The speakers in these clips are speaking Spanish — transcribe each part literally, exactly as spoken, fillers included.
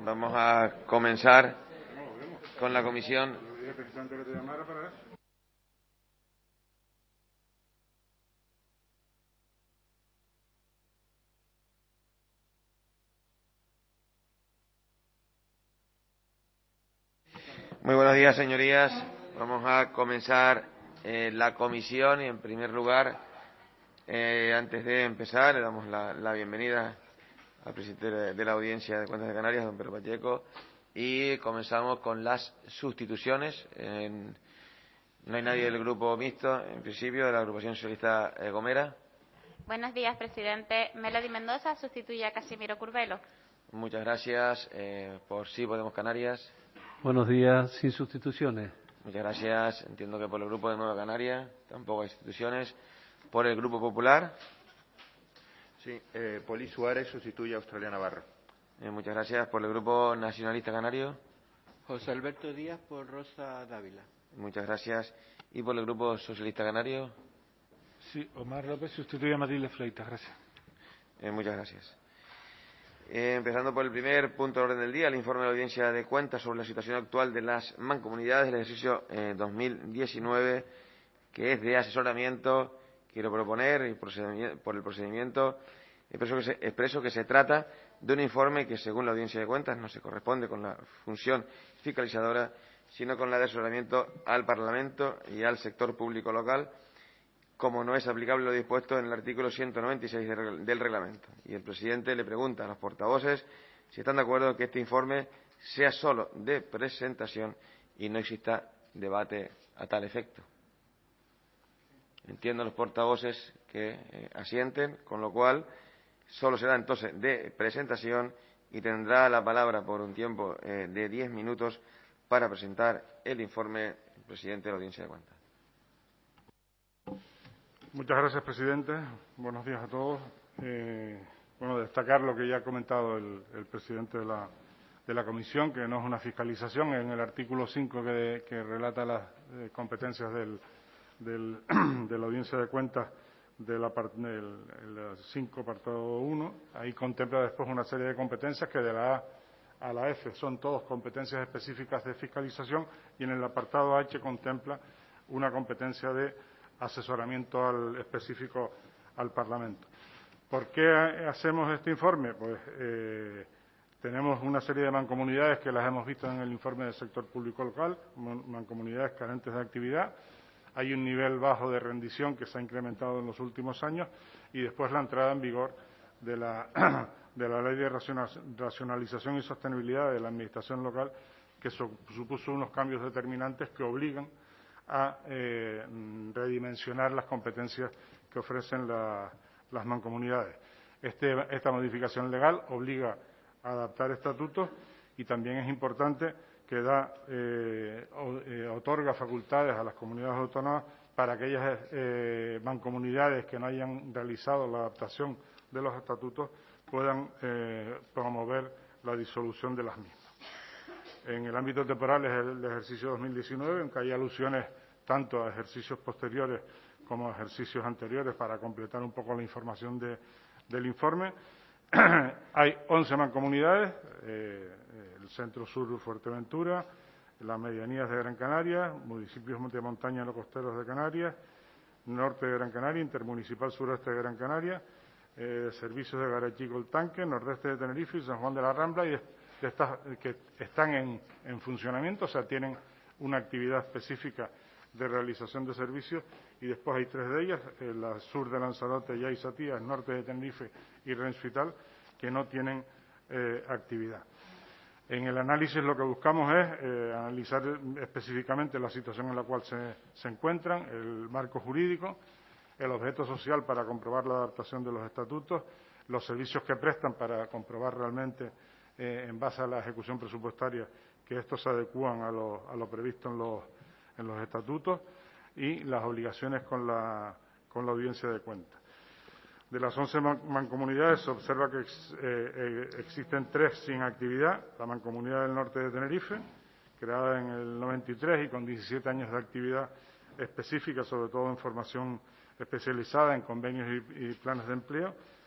Vamos a comenzar con la comisión. Muy buenos días, señorías. Vamos a comenzar eh, la comisión y, en primer lugar, eh, antes de empezar, le damos la, la bienvenida al presidente de la Audiencia de Cuentas de Canarias, don Pedro Pacheco, y comenzamos con las sustituciones. En, no hay nadie del grupo mixto, en principio, de la agrupación socialista eh, Gomera. Buenos días, presidente. Melody Mendoza sustituye a Casimiro Curvelo. Muchas gracias. Eh, por Sí Podemos Canarias. Buenos días, sin sustituciones. Muchas gracias. Entiendo que por el grupo de Nueva Canaria tampoco hay sustituciones. Por el Grupo Popular. Sí, eh, Poli Suárez sustituye a Australia Navarro. Eh, muchas gracias. Por el Grupo Nacionalista Canario. José Alberto Díaz por Rosa Dávila. Muchas gracias. Y por el Grupo Socialista Canario. Sí, Omar López sustituye a Matilde Fleitas. Gracias. Eh, muchas gracias. Eh, empezando por el primer punto del orden del día, el informe de la Audiencia de Cuentas sobre la situación actual de las mancomunidades del ejercicio eh, dos mil diecinueve, que es de asesoramiento. Quiero proponer, y por el procedimiento expreso que, se, expreso que se trata de un informe que, según la Audiencia de Cuentas, no se corresponde con la función fiscalizadora, sino con la de asesoramiento al Parlamento y al sector público local, como no es aplicable lo dispuesto en el artículo ciento noventa y seis del reglamento. Y el presidente le pregunta a los portavoces si están de acuerdo en que este informe sea solo de presentación y no exista debate a tal efecto. Entiendo los portavoces que eh, asienten, con lo cual solo será entonces de presentación y tendrá la palabra por un tiempo eh, de diez minutos para presentar el informe el presidente de la Audiencia de Cuentas. Muchas gracias, presidente. Buenos días a todos. Eh, bueno, destacar lo que ya ha comentado el, el presidente de la, de la comisión, que no es una fiscalización. En el artículo cinco que, que relata las eh, competencias del, del, de la Audiencia de Cuentas de la del el cinco apartado uno, ahí contempla después una serie de competencias que de la A a la F son todos competencias específicas de fiscalización, y en el apartado H contempla una competencia de asesoramiento al, específico al Parlamento. ¿Por qué hacemos este informe? Pues eh, tenemos una serie de mancomunidades que las hemos visto en el informe del sector público local, mancomunidades carentes de actividad. Hay un nivel bajo de rendición que se ha incrementado en los últimos años, y después la entrada en vigor de la, de la Ley de Racionalización y Sostenibilidad de la Administración Local, que supuso unos cambios determinantes que obligan a eh, redimensionar las competencias que ofrecen la, las mancomunidades. Este, esta modificación legal obliga a adaptar estatutos, y también es importante que da, eh, o, eh, otorga facultades a las comunidades autónomas para aquellas eh, mancomunidades que no hayan realizado la adaptación de los estatutos puedan eh, promover la disolución de las mismas. En el ámbito temporal es el ejercicio dos mil diecinueve, aunque hay alusiones tanto a ejercicios posteriores como a ejercicios anteriores para completar un poco la información de, del informe. Hay once mancomunidades, eh, el centro sur de Fuerteventura, las medianías de Gran Canaria, municipios de montaña en los costeros de Canarias, norte de Gran Canaria, intermunicipal sureste de Gran Canaria, eh, servicios de Garachico el Tanque, nordeste de Tenerife y San Juan de la Rambla, y de estas que están en, en funcionamiento, o sea, tienen una actividad específica de realización de servicios, y después hay tres de ellas, eh, la sur de Lanzarote, Yaizatía, el norte de Tenerife y Rennes Vital, que no tienen eh, actividad. En el análisis lo que buscamos es eh, analizar específicamente la situación en la cual se, se encuentran, el marco jurídico, el objeto social para comprobar la adaptación de los estatutos, los servicios que prestan para comprobar realmente, eh, en base a la ejecución presupuestaria, que estos se adecúan a lo, a lo previsto en los, en los estatutos, y las obligaciones con la, con la Audiencia de Cuentas. De las once mancomunidades se observa que ex, eh, eh, existen tres sin actividad. La Mancomunidad del Norte de Tenerife, creada en el noventa y tres y con diecisiete años de actividad específica, sobre todo en formación especializada en convenios y, y planes de empleo,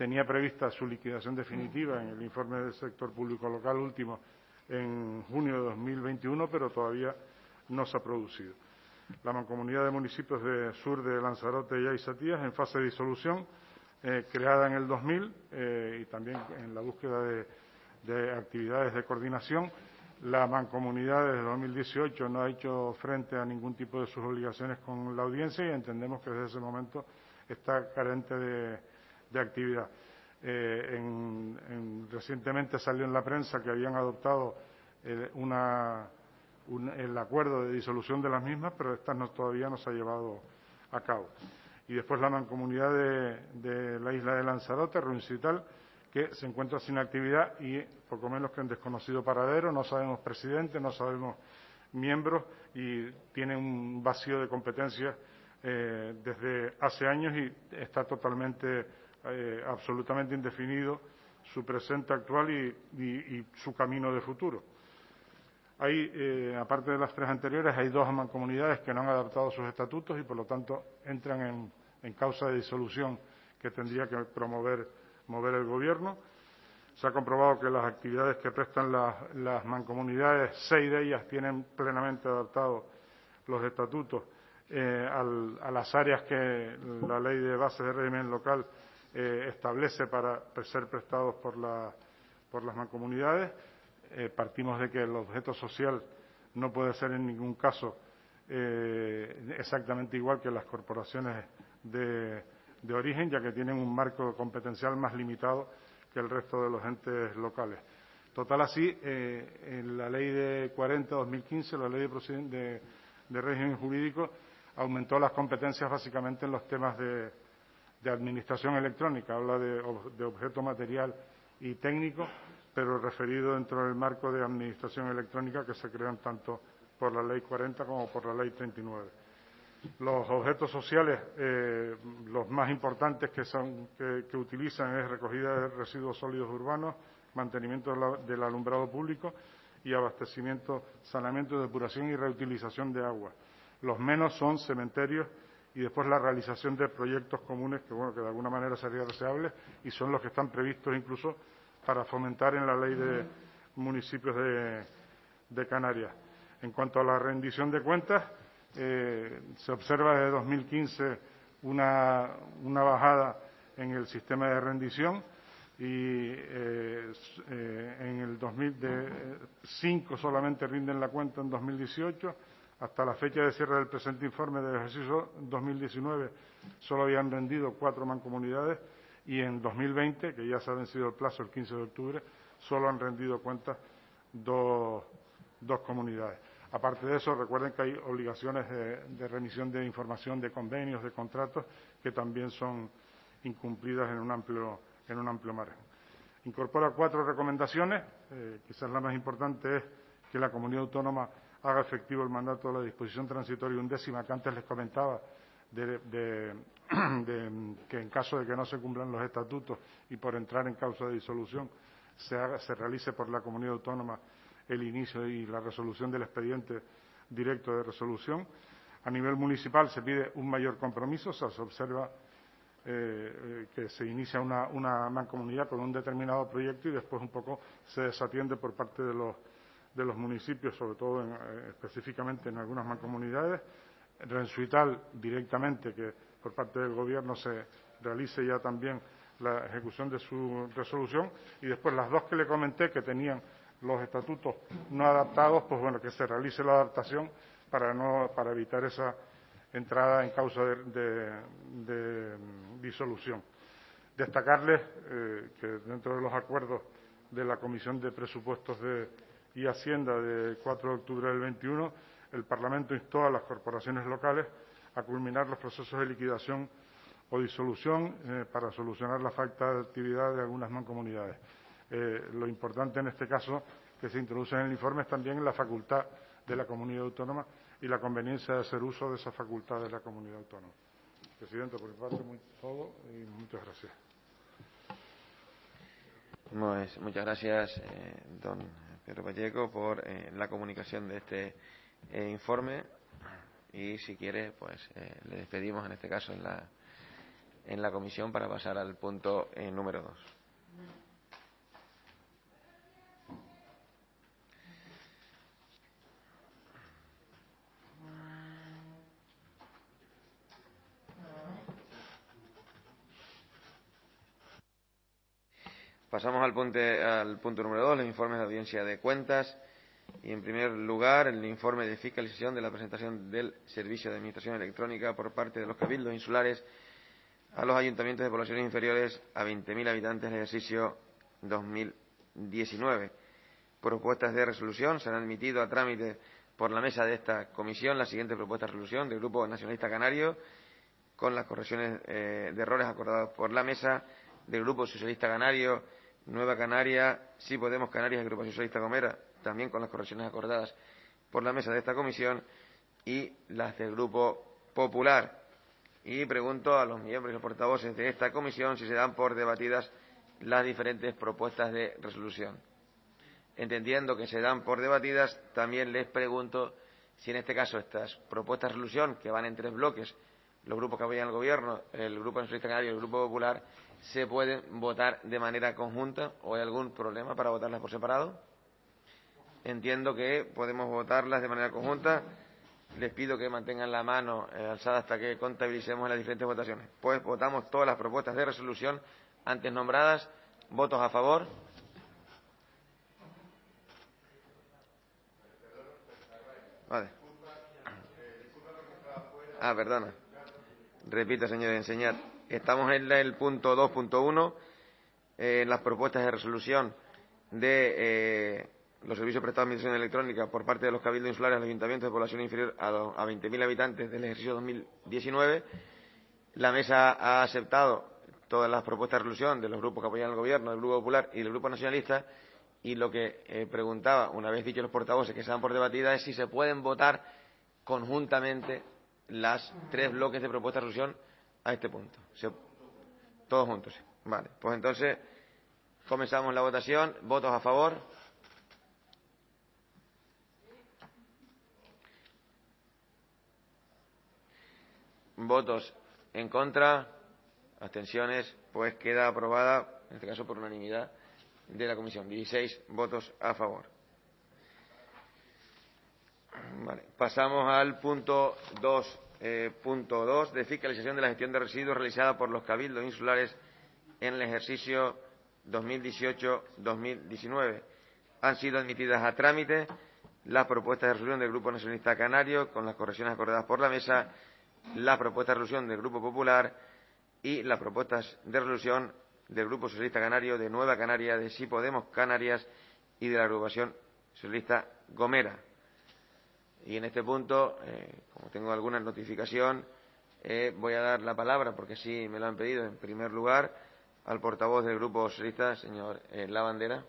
tenía prevista su liquidación definitiva en el informe del sector público local último en junio de dos mil veintiuno, pero todavía no se ha producido. La Mancomunidad de Municipios de Sur de Lanzarote y Aisatías, en fase de disolución, eh, creada en el dos mil eh, y también en la búsqueda de, de actividades de coordinación. La Mancomunidad desde dos mil dieciocho no ha hecho frente a ningún tipo de sus obligaciones con la audiencia y entendemos que desde ese momento está carente de, de actividad. Eh, en, en, recientemente salió en la prensa que habían adoptado eh, una, un, el acuerdo de disolución de las mismas, pero esta no, todavía no se ha llevado a cabo. Y después la Mancomunidad de, de la isla de Lanzarote, Ruincital, que se encuentra sin actividad y poco menos que en desconocido paradero, no sabemos presidente, no sabemos miembros y tiene un vacío de competencias eh, desde hace años y está totalmente, eh, absolutamente indefinido su presente actual y, y, y su camino de futuro. Hay, eh, aparte de las tres anteriores, hay dos mancomunidades que no han adaptado sus estatutos y por lo tanto entran en, en causa de disolución que tendría que promover mover el Gobierno. Se ha comprobado que las actividades que prestan las, las mancomunidades, seis de ellas tienen plenamente adaptados los estatutos eh, al, a las áreas que la Ley de Bases de Régimen Local eh, establece para ser prestados por, la, por las mancomunidades. Eh, partimos de que el objeto social no puede ser en ningún caso eh, exactamente igual que las corporaciones de de origen, ya que tienen un marco competencial más limitado que el resto de los entes locales. Total así, eh, en la Ley de cuarenta dos mil quince, la Ley de, de, de régimen jurídico, aumentó las competencias básicamente en los temas de, de administración electrónica. Habla de, de objeto material y técnico, pero referido dentro del marco de administración electrónica que se crean tanto por la Ley cuarenta como por la Ley treinta y nueve. Los objetos sociales, eh, los más importantes que, son, que, que utilizan es recogida de residuos sólidos urbanos, mantenimiento de la, del alumbrado público y abastecimiento, saneamiento, depuración y reutilización de agua. Los menos son cementerios y después la realización de proyectos comunes que, bueno, que de alguna manera sería deseable y son los que están previstos incluso para fomentar en la Ley de Municipios de, de Canarias. En cuanto a la rendición de cuentas, Eh, se observa desde dos mil quince una, una bajada en el sistema de rendición y eh, eh, en el dos mil cinco solamente rinden la cuenta en dos mil dieciocho. Hasta la fecha de cierre del presente informe del ejercicio dos mil diecinueve solo habían rendido cuatro mancomunidades y en dos mil veinte, que ya se ha vencido el plazo el quince de octubre, solo han rendido cuentas dos, dos comunidades. Aparte de eso, recuerden que hay obligaciones de, de remisión de información de convenios, de contratos, que también son incumplidas en un amplio, en un amplio margen. Incorpora cuatro recomendaciones. Eh, quizás la más importante es que la comunidad autónoma haga efectivo el mandato de la disposición transitoria undécima que antes les comentaba, de, de, de, que en caso de que no se cumplan los estatutos y por entrar en causa de disolución se, haga, se realice por la comunidad autónoma el inicio y la resolución del expediente directo de resolución. A nivel municipal se pide un mayor compromiso, o sea, se observa eh, que se inicia una, una mancomunidad con un determinado proyecto y después un poco se desatiende por parte de los, de los municipios, sobre todo en, eh, específicamente en algunas mancomunidades. Rensuital directamente, que por parte del Gobierno se realice ya también la ejecución de su resolución. Y después las dos que le comenté que tenían los estatutos no adaptados, pues bueno, que se realice la adaptación para no para evitar esa entrada en causa de, de, de disolución. Destacarles eh, que dentro de los acuerdos de la Comisión de Presupuestos de, y Hacienda de cuatro de octubre del veintiuno, el Parlamento instó a las corporaciones locales a culminar los procesos de liquidación o disolución eh, para solucionar la falta de actividad de algunas mancomunidades. Eh, lo importante en este caso que se introduce en el informe es también la facultad de la comunidad autónoma y la conveniencia de hacer uso de esa facultad de la comunidad autónoma. Presidente, por mi parte, muy, todo y muchas gracias. Pues, muchas gracias, eh, don Pedro Pacheco, por eh, la comunicación de este eh, informe y si quiere, pues eh, le despedimos en este caso en la, en la comisión para pasar al punto eh, número dos. Pasamos al punto, al punto número dos, los informes de audiencia de cuentas. Y, en primer lugar, el informe de fiscalización de la presentación del Servicio de Administración Electrónica por parte de los cabildos insulares a los ayuntamientos de poblaciones inferiores a veinte mil habitantes del ejercicio dos mil diecinueve. Propuestas de resolución. Se han admitido a trámite por la mesa de esta comisión la siguiente propuesta de resolución del Grupo Nacionalista Canario, con las correcciones eh, de errores acordados por la mesa, del Grupo Socialista Canario, Nueva Canaria, Sí Podemos Canarias y Grupo Socialista Gomera, también con las correcciones acordadas por la mesa de esta comisión, y las del Grupo Popular. Y pregunto a los miembros y los portavoces de esta comisión si se dan por debatidas las diferentes propuestas de resolución. Entendiendo que se dan por debatidas, también les pregunto si en este caso estas propuestas de resolución, que van en tres bloques, los grupos que apoyan al Gobierno, el Grupo Nacionalista Canario y el Grupo Popular, se pueden votar de manera conjunta o hay algún problema para votarlas por separado. Entiendo que podemos votarlas de manera conjunta. Les pido que mantengan la mano eh, alzada hasta que contabilicemos las diferentes votaciones. Pues votamos todas las propuestas de resolución antes nombradas. ¿Votos a favor? Vale. Ah, perdona. Repito, señor, enseñar. Estamos en el punto dos punto uno, eh, en las propuestas de resolución de eh, los servicios prestados de administración electrónica por parte de los cabildos insulares a los ayuntamientos de población inferior a, a veinte mil habitantes del ejercicio dos mil diecinueve. La mesa ha aceptado todas las propuestas de resolución de los grupos que apoyan al Gobierno, del Grupo Popular y del Grupo Nacionalista, y lo que eh, preguntaba, una vez dicho los portavoces que se dan por debatida, es si se pueden votar conjuntamente las tres bloques de propuestas de resolución a este punto. ¿Se, todos juntos? Sí. Vale, pues entonces comenzamos la votación. ¿Votos a favor? ¿Votos en contra? ¿Abstenciones? Pues queda aprobada, en este caso por unanimidad de la comisión. dieciséis votos a favor. Vale. Pasamos al punto dos punto dos eh, de fiscalización de la gestión de residuos realizada por los cabildos insulares en el ejercicio dos mil dieciocho dos mil diecinueve. Han sido admitidas a trámite las propuestas de resolución del Grupo Nacionalista Canario, con las correcciones acordadas por la mesa, la propuesta de resolución del Grupo Popular y las propuestas de resolución del Grupo Socialista Canario, de Nueva Canaria, de Sí Podemos Canarias y de la Agrupación Socialista Gomera. Y en este punto, eh, como tengo alguna notificación, eh, voy a dar la palabra, porque sí me lo han pedido, en primer lugar, al portavoz del Grupo Socialista, señor eh, Lavandera.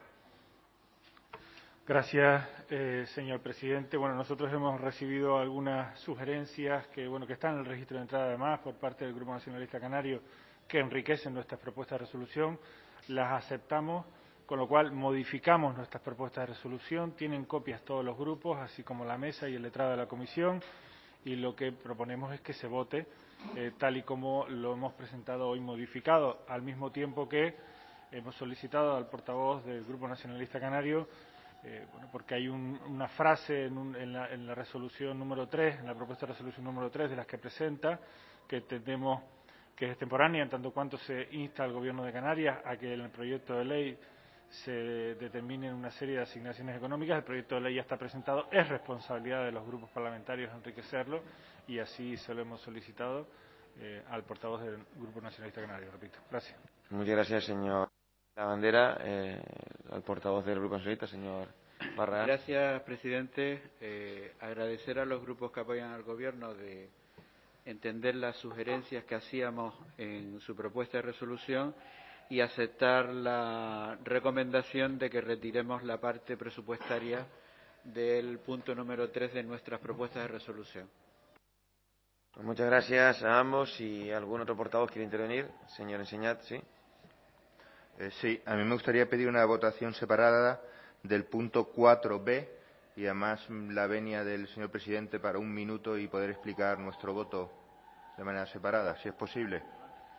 Gracias, eh, señor presidente. Bueno, nosotros hemos recibido algunas sugerencias que, bueno, que están en el registro de entrada, además, por parte del Grupo Nacionalista Canario, que enriquecen nuestras propuestas de resolución. Las aceptamos, con lo cual modificamos nuestras propuestas de resolución. Tienen copias todos los grupos, así como la mesa y el letrado de la comisión, y lo que proponemos es que se vote eh, tal y como lo hemos presentado hoy modificado, al mismo tiempo que hemos solicitado al portavoz del Grupo Nacionalista Canario, eh, bueno, porque hay un, una frase en, un, en, la, en la resolución número tres, en la propuesta de resolución número tres de las que presenta, que entendemos que es extemporánea, en tanto cuanto se insta al Gobierno de Canarias a que en el proyecto de ley se determinen una serie de asignaciones económicas. El proyecto de ley ya está presentado, es responsabilidad de los grupos parlamentarios enriquecerlo, y así se lo hemos solicitado eh, al portavoz del Grupo Nacionalista Canario. Repito. Gracias. Muchas gracias, señor Lavandera. Eh, al portavoz del Grupo Nacionalista, señor Barragán. Gracias, presidente. Eh, agradecer a los grupos que apoyan al Gobierno de entender las sugerencias que hacíamos en su propuesta de resolución y aceptar la recomendación de que retiremos la parte presupuestaria del punto número tres de nuestras propuestas de resolución. Pues muchas gracias a ambos. ¿Y algún otro portavoz quiere intervenir? Señor Enseñat, ¿sí? Eh, sí, a mí me gustaría pedir una votación separada del punto cuatro B y además la venia del señor presidente para un minuto y poder explicar nuestro voto de manera separada, si es posible.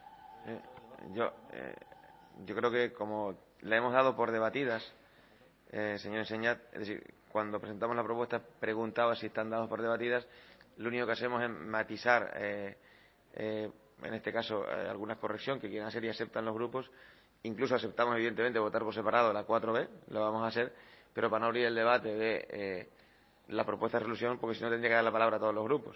Eh, yo, eh, yo creo que como la hemos dado por debatidas, eh, señor Enseñat, es decir, cuando presentamos la propuesta preguntaba si están dados por debatidas, lo único que hacemos es matizar, eh, eh, en este caso, eh, alguna corrección que quieran hacer y aceptan los grupos. Incluso aceptamos, evidentemente, votar por separado la cuatro B, lo vamos a hacer, pero para no abrir el debate de eh, la propuesta de resolución, porque si no tendría que dar la palabra a todos los grupos.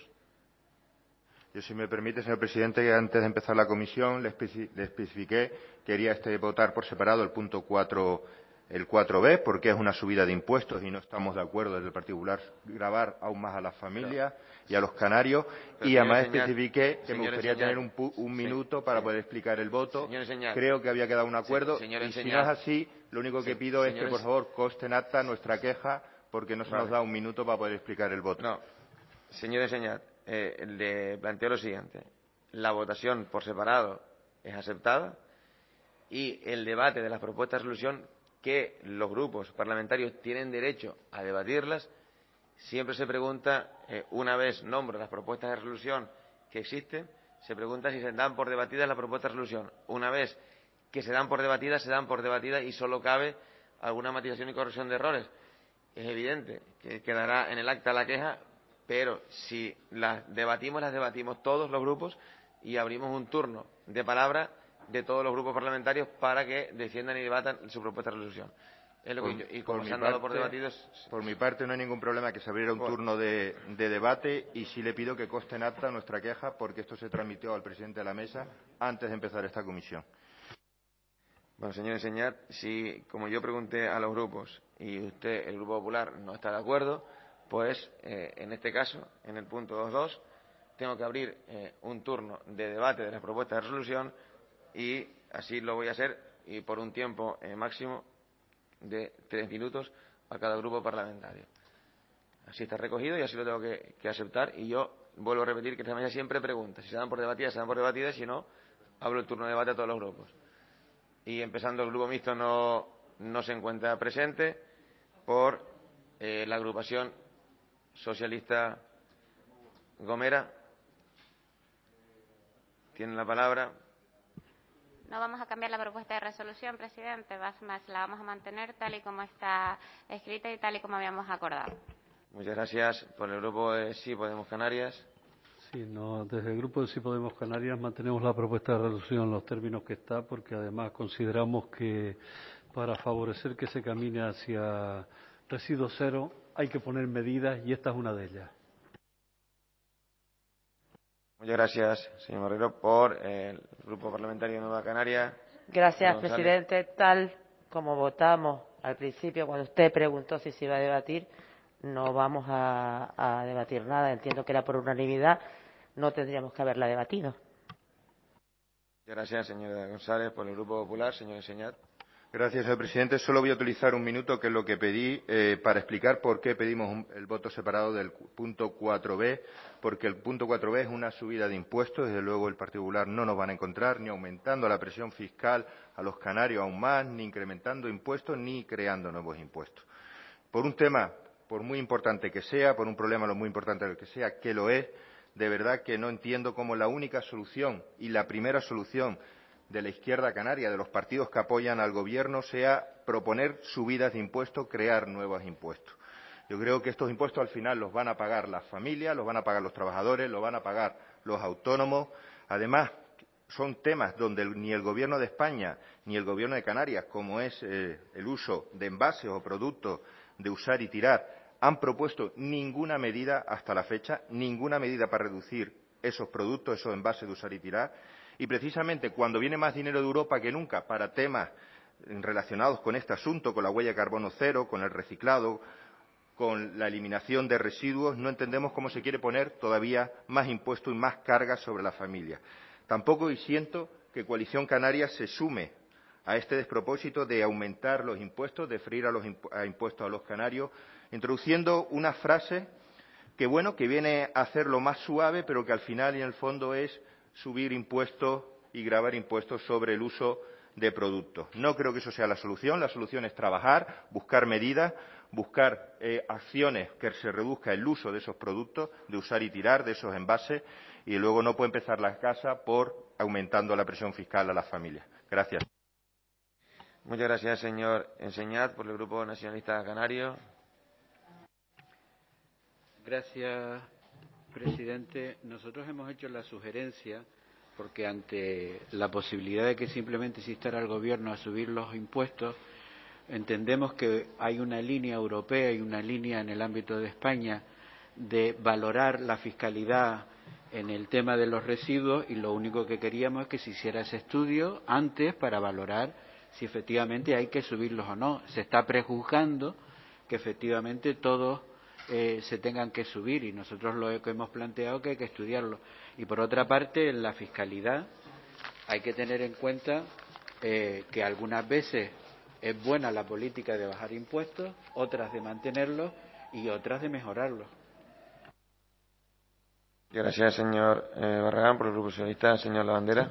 Yo, si me permite, señor presidente, que antes de empezar la comisión le, especi le especifiqué que quería este votar por separado el punto cuatro, el cuatro B, porque es una subida de impuestos y no estamos de acuerdo desde el Partido Popular gravar aún más a las familias pero, y a los canarios. Pero, y además Señat, especifiqué que me gustaría Señat, tener un, un minuto sí, para sí. poder explicar el voto. Señat, Creo que había quedado un acuerdo. Sí, y si no es así, lo único que sí, pido señores, es que, por favor, conste en acta nuestra queja, porque no se vale. nos da un minuto para poder explicar el voto. No, señor Señat, eh, le planteo lo siguiente. La votación por separado es aceptada y el debate de las propuestas de resolución, que los grupos parlamentarios tienen derecho a debatirlas, siempre se pregunta, eh, una vez nombro las propuestas de resolución que existen, se pregunta si se dan por debatidas las propuestas de resolución. Una vez que se dan por debatidas, se dan por debatidas y solo cabe alguna matización y corrección de errores. Es evidente que quedará en el acta la queja, pero si las debatimos, las debatimos todos los grupos y abrimos un turno de palabra de todos los grupos parlamentarios para que defiendan y debatan su propuesta de resolución. Es lo que por, yo, y como por se han parte, dado por debatidos... Por mi parte no hay ningún problema que se abriera un por, turno de, de debate y sí le pido que conste en acta nuestra queja porque esto se transmitió al presidente de la mesa antes de empezar esta comisión. Bueno, señor Enseñat, si como yo pregunté a los grupos y usted, el Grupo Popular, no está de acuerdo, pues eh, en este caso, en el punto dos punto dos, tengo que abrir eh, un turno de debate de las propuestas de resolución y así lo voy a hacer y por un tiempo eh, máximo de tres minutos a cada grupo parlamentario. Así está recogido y así lo tengo que, que aceptar y yo vuelvo a repetir que esta mañana siempre pregunta. Si se dan por debatidas, se dan por debatidas, si no, abro el turno de debate a todos los grupos. Y empezando, el grupo mixto no, no se encuentra presente por eh, la agrupación socialista Gomera. Tiene la palabra. No vamos a cambiar la propuesta de resolución, presidente, más, más la vamos a mantener tal y como está escrita y tal y como habíamos acordado. Muchas gracias. Por el grupo de Sí Podemos Canarias. Sí, no, desde el grupo de Sí Podemos Canarias mantenemos la propuesta de resolución en los términos que está, porque además consideramos que para favorecer que se camine hacia residuo cero hay que poner medidas y esta es una de ellas. Muchas gracias, señor Marrero, por el Grupo Parlamentario de Nueva Canaria. Gracias, presidente. Tal como votamos al principio, cuando usted preguntó si se iba a debatir, no vamos a, a debatir nada. Entiendo que era por unanimidad. No tendríamos que haberla debatido. Muchas gracias, señora González, por el Grupo Popular. Señor Enseñat. Gracias, señor presidente. Solo voy a utilizar un minuto, que es lo que pedí, eh, para explicar por qué pedimos un, el voto separado del punto cuatro B, porque el punto cuatro B es una subida de impuestos. Desde luego, el Partido Popular no nos van a encontrar ni aumentando la presión fiscal a los canarios aún más, ni incrementando impuestos, ni creando nuevos impuestos. Por un tema, por muy importante que sea, por un problema lo muy importante que sea, que lo es, de verdad que no entiendo cómo la única solución y la primera solución de la izquierda canaria, de los partidos que apoyan al Gobierno, sea proponer subidas de impuestos, crear nuevos impuestos. Yo creo que estos impuestos al final los van a pagar las familias, los van a pagar los trabajadores, los van a pagar los autónomos. Además, son temas donde ni el Gobierno de España ni el Gobierno de Canarias, como es eh, el uso de envases o productos de usar y tirar, han propuesto ninguna medida hasta la fecha, ninguna medida para reducir esos productos, esos envases de usar y tirar. Y precisamente cuando viene más dinero de Europa que nunca para temas relacionados con este asunto, con la huella de carbono cero, con el reciclado, con la eliminación de residuos, no entendemos cómo se quiere poner todavía más impuestos y más cargas sobre las familias. Tampoco y siento que Coalición Canaria se sume a este despropósito de aumentar los impuestos, de freír a los impu a impuestos a los canarios, introduciendo una frase que, bueno, que viene a hacerlo más suave, pero que al final y en el fondo es subir impuestos y gravar impuestos sobre el uso de productos. No creo que eso sea la solución. La solución es trabajar, buscar medidas, buscar eh, acciones que se reduzca el uso de esos productos, de usar y tirar, de esos envases, y luego no puede empezar la casa por aumentando la presión fiscal a las familias. Gracias. Muchas gracias, señor Enseñat, por el Grupo Nacionalista Canario. Gracias, presidente. Nosotros hemos hecho la sugerencia porque ante la posibilidad de que simplemente se instara al Gobierno a subir los impuestos, entendemos que hay una línea europea y una línea en el ámbito de España de valorar la fiscalidad en el tema de los residuos, y lo único que queríamos es que se hiciera ese estudio antes para valorar si efectivamente hay que subirlos o no. Se está prejuzgando que efectivamente todos eh, se tengan que subir, y nosotros lo que hemos planteado que hay que estudiarlo. Y por otra parte, en la fiscalidad hay que tener en cuenta eh, que algunas veces es buena la política de bajar impuestos, otras de mantenerlos y otras de mejorarlos. Gracias, señor eh, Barragán, por el Grupo Socialista. Señor Lavandera.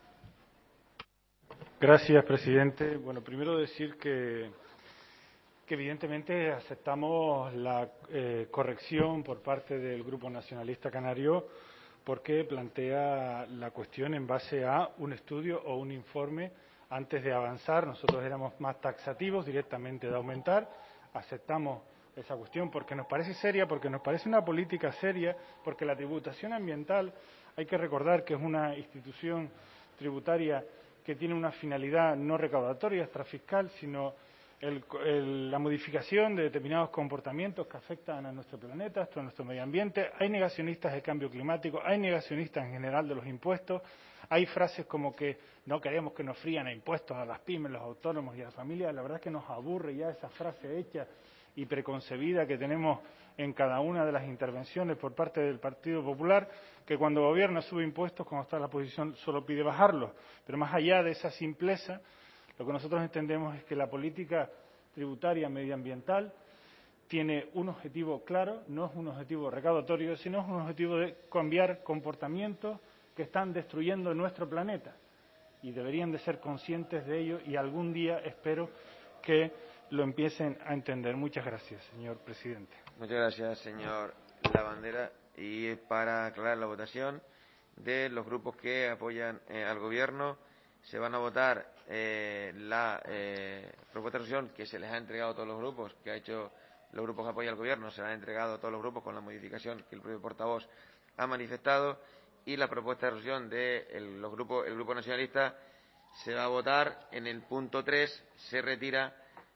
Gracias, presidente. Bueno, primero decir que, que evidentemente aceptamos la eh, corrección por parte del Grupo Nacionalista Canario, porque plantea la cuestión en base a un estudio o un informe antes de avanzar. Nosotros éramos más taxativos, directamente de aumentar. Aceptamos esa cuestión porque nos parece seria, porque nos parece una política seria, porque la tributación ambiental, hay que recordar que es una institución tributaria que tiene una finalidad no recaudatoria, extrafiscal, sino el, el, la modificación de determinados comportamientos que afectan a nuestro planeta, a nuestro medio ambiente. Hay negacionistas del cambio climático, hay negacionistas en general de los impuestos, hay frases como que no queremos que nos frían a impuestos a las pymes, los autónomos y a las familias. La verdad es que nos aburre ya esa frase hecha y preconcebida que tenemos en cada una de las intervenciones por parte del Partido Popular, que cuando gobierna sube impuestos, cuando está en la oposición solo pide bajarlos. Pero más allá de esa simpleza, lo que nosotros entendemos es que la política tributaria medioambiental tiene un objetivo claro, no es un objetivo recaudatorio, sino es un objetivo de cambiar comportamientos que están destruyendo nuestro planeta, y deberían de ser conscientes de ello, y algún día espero que lo empiecen a entender. Muchas gracias, señor presidente. Muchas gracias, señor Lavandera. Y para aclarar la votación de los grupos que apoyan eh, al Gobierno, se van a votar eh, la eh, propuesta de resolución que se les ha entregado a todos los grupos, que ha hecho los grupos que apoyan al Gobierno, se la ha entregado a todos los grupos con la modificación que el propio portavoz ha manifestado, y la propuesta de resolución de el, los grupos, el Grupo Nacionalista se va a votar en el punto tres, se retira,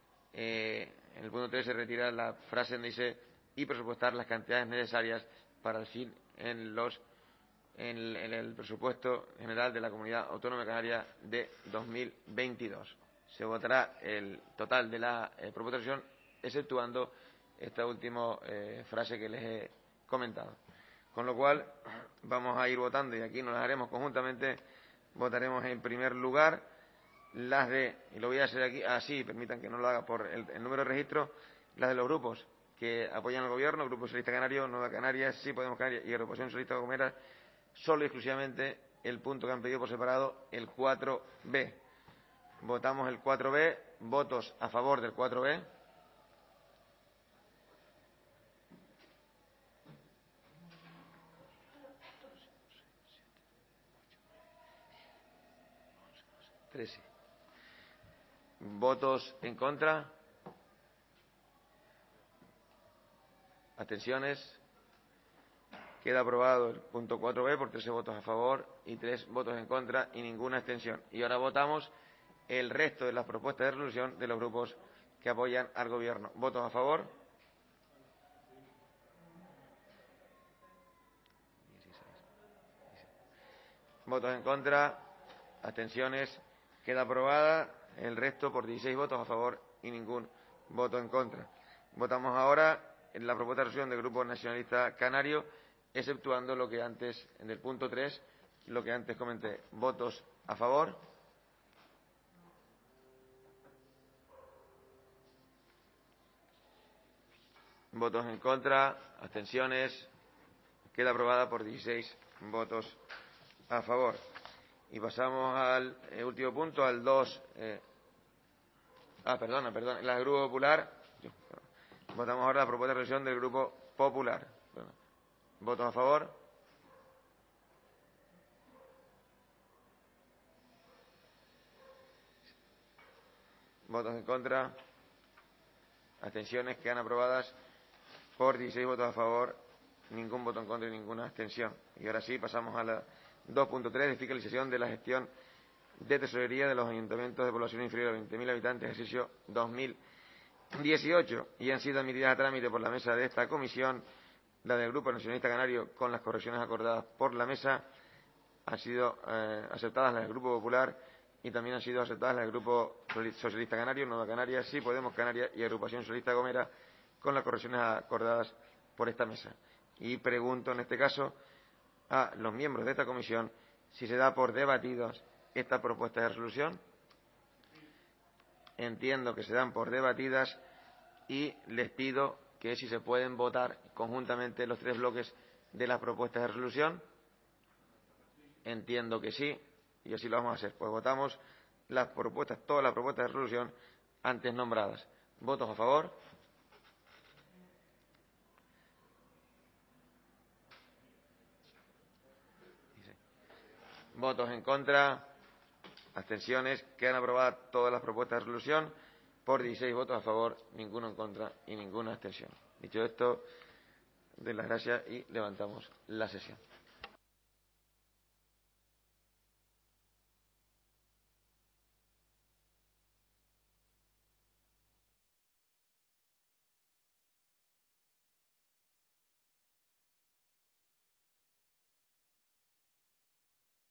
eh, en el punto tres se retira la frase donde dice y presupuestar las cantidades necesarias para el fin en los en el, en el presupuesto general de la Comunidad Autónoma de Canarias de dos mil veintidós. Se votará el total de la eh, propuesta de resolución, exceptuando esta última eh, frase que les he comentado. Con lo cual, vamos a ir votando, y aquí nos las haremos conjuntamente. Votaremos en primer lugar las de, y lo voy a hacer aquí así, permitan que no lo haga por el, el número de registro, las de los grupos que apoyan al Gobierno: Grupo Socialista Canario, Nueva Canarias, Sí Podemos Canarias y Agrupación Socialista Gomera. Solo y exclusivamente el punto que han pedido por separado, el cuatro B. Votamos el cuatro B. Votos a favor del cuatro B. trece. ¿Votos en contra? ¿Abstenciones? Queda aprobado el punto cuatro B por trece votos a favor y tres votos en contra y ninguna abstención. Y ahora votamos el resto de las propuestas de resolución de los grupos que apoyan al Gobierno. ¿Votos a favor? ¿Votos en contra? ¿Abstenciones? Queda aprobada el resto por dieciséis votos a favor y ningún voto en contra. Votamos ahora en la propuesta de resolución del Grupo Nacionalista Canario, exceptuando lo que antes, en el punto tres, lo que antes comenté. ¿Votos a favor? ¿Votos en contra? ¿Abstenciones? Queda aprobada por dieciséis votos a favor. Y pasamos al eh, último punto, al dos. Eh, ah, perdona, perdona. La del Grupo Popular. Votamos ahora la propuesta de resolución del Grupo Popular. Bueno, ¿votos a favor? Votos en contra. Abstenciones. Quedan aprobadas por dieciséis votos a favor, ningún voto en contra y ninguna abstención. Y ahora sí, pasamos a la dos punto tres de fiscalización de la gestión de tesorería de los ayuntamientos de población inferior a veinte mil habitantes, ejercicio dos mil dieciocho. Y han sido admitidas a trámite por la mesa de esta comisión la del Grupo Nacionalista Canario con las correcciones acordadas por la mesa. Han sido eh, aceptadas las del Grupo Popular y también han sido aceptadas las del Grupo Socialista Canario, Nueva Canarias, Sí Podemos Canarias y Agrupación Socialista Gomera con las correcciones acordadas por esta mesa. Y pregunto en este caso a los miembros de esta comisión si se da por debatidos estas propuestas de resolución. Entiendo que se dan por debatidas y les pido que si se pueden votar conjuntamente los tres bloques de las propuestas de resolución. Entiendo que sí, y así lo vamos a hacer. Pues votamos las propuestas, todas las propuestas de resolución antes nombradas. ¿Votos a favor? ¿Votos en contra? Abstenciones. Quedan aprobadas todas las propuestas de resolución por dieciséis votos a favor, ninguno en contra y ninguna abstención. Dicho esto, doy las gracias y levantamos la sesión.